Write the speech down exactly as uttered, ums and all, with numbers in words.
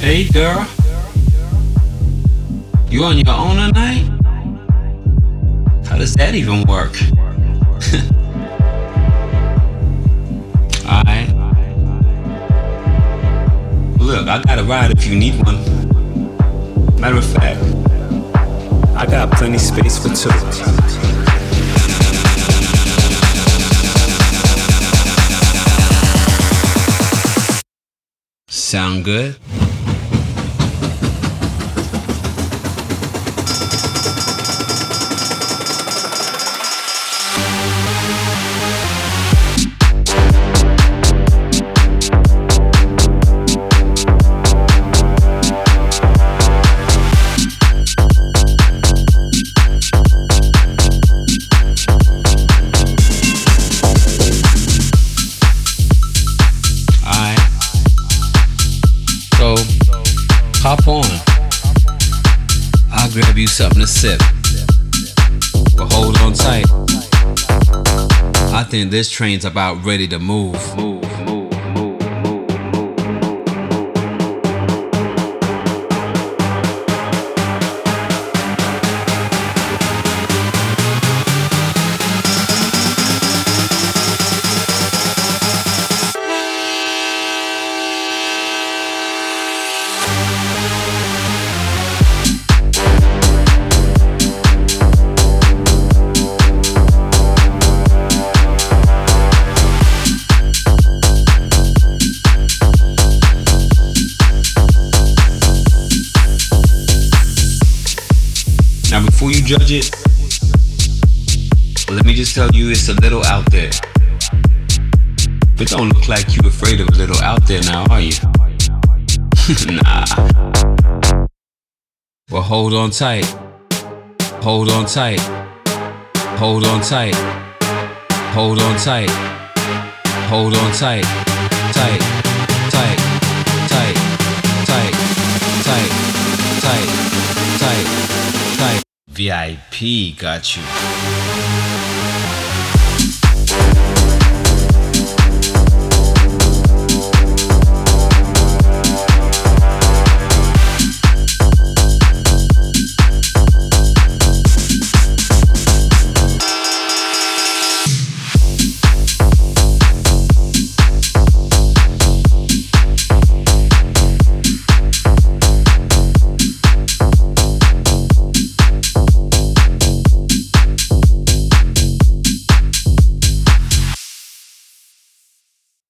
Hey girl, you on your own tonight? How does that even work? Alright. Look, I got a ride if you need one. Matter of fact, I got plenty space for two. Sound good? Hop on. I'll grab you something to sip. But hold on tight. I think this train's about ready to move. Move, move, move, move, move. Now before you judge it, let me just tell you it's a little out there. But don't look like you afraid of a little out there now, are you? Nah. Well, hold on tight. Hold on tight. Hold on tight. Hold on tight. Hold on tight. Tight. Tight. Tight. Tight. Tight. Tight. Tight. Tight. V I P got you.